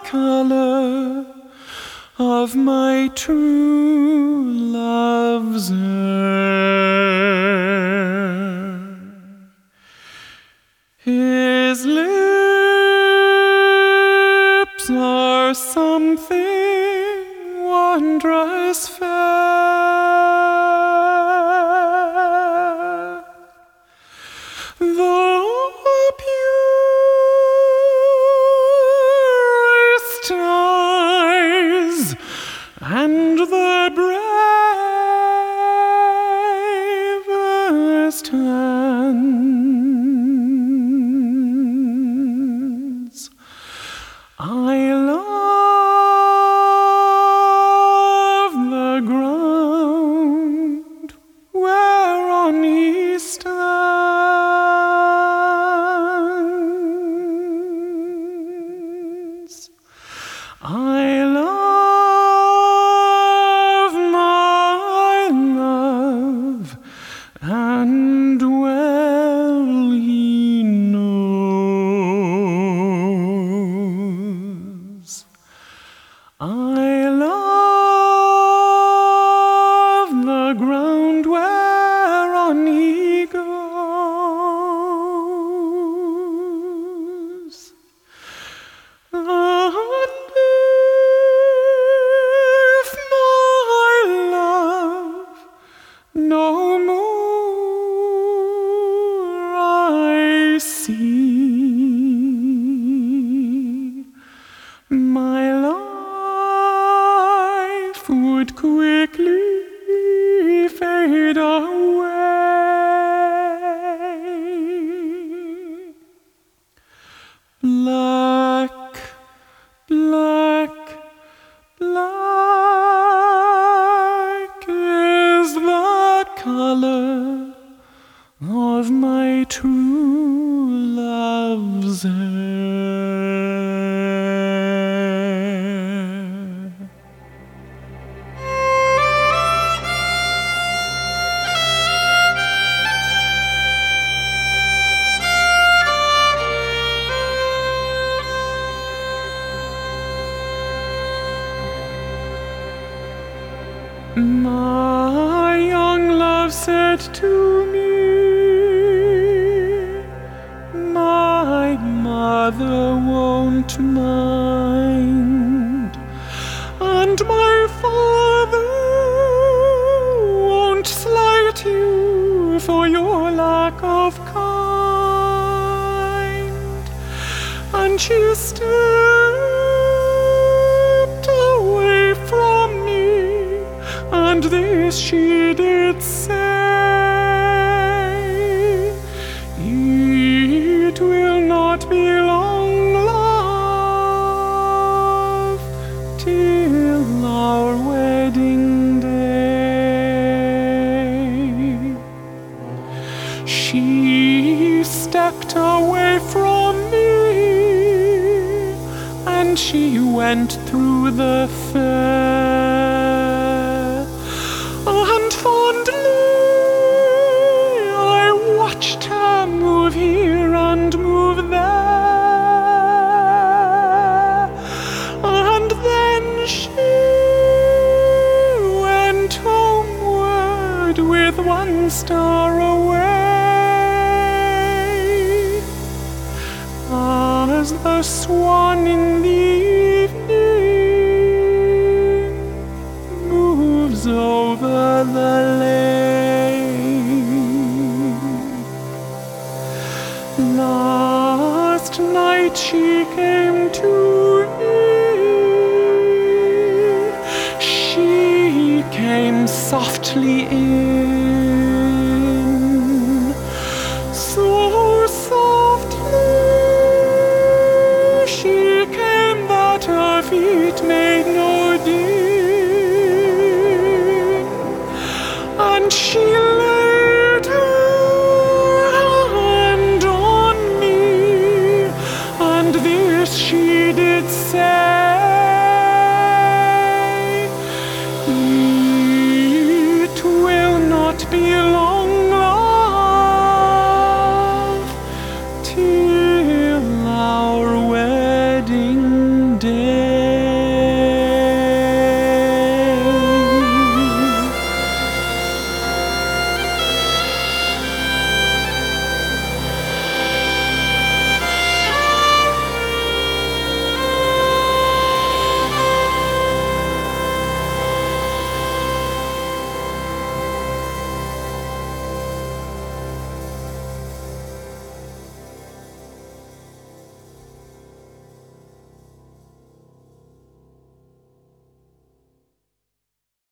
color of my true love's hair. His lips are something wondrous fair. The purest eyes and the bravest hands. I love the ground whereon he stands. I love my love, and well he knows. I love the ground whereon he goes. And if my love no more I see, my life would quickly fade away. Black, black, black is the color of my true love's hair. My young love said to me, my mother won't mind, and my father won't slight you for your lack of kind. And she stepped away from me, and this she did say, it will not be long, love, till our wedding day. She stepped away from me, and she went through the fair, and fondly I watched her move here and move there, and then she went homeward with one star away. As the swan in the evening moves over the lake. Last night she came to me. She came softly in, so